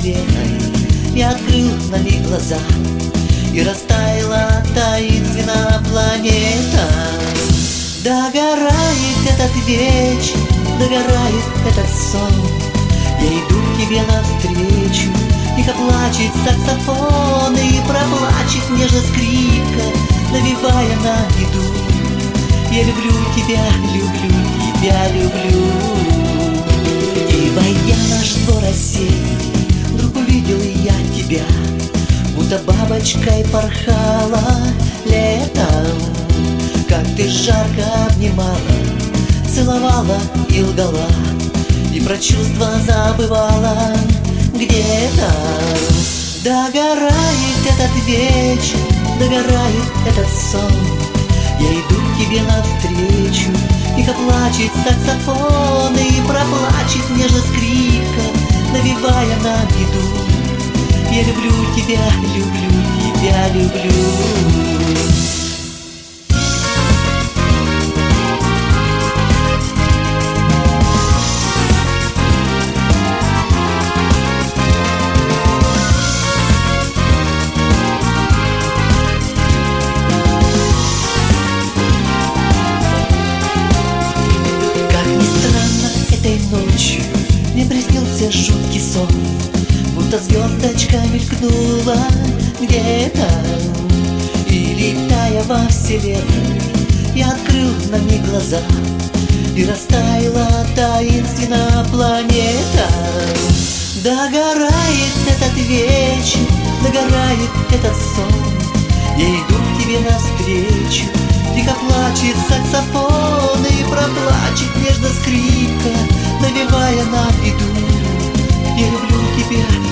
вселенной. Я открыл на миг глаза, и растаяла таинственная планета. Догорает этот вечер, догорает этот сон. Я иду к тебе навстречу, тихо плачет саксофон, и проплачет нежно скрипка, навевая на беду. Я люблю тебя, люблю тебя, люблю. И войдя в наш двор осенний, вдруг увидел я тебя, будто бабочкой порхала летом. Как ты жарко обнимала, целовала и лгала, и про чувства забывала где-то. Догорает этот вечер, догорает этот сон. Я иду к тебе навстречу, тихо плачет саксофон, и проплачет нежно скрипка, навевая на беду. Я люблю тебя, люблю тебя, люблю. Ночью мне приснился жуткий сон, будто звездочка мелькнула где-то. И летая во вселенной, я открыл на миг глаза, и растаяла таинственная планета. Догорает этот вечер, догорает этот сон. Я иду к тебе навстречу, тихо плачет саксофон, и проплачет нежно скрипка, навевая на беду. Я люблю тебя,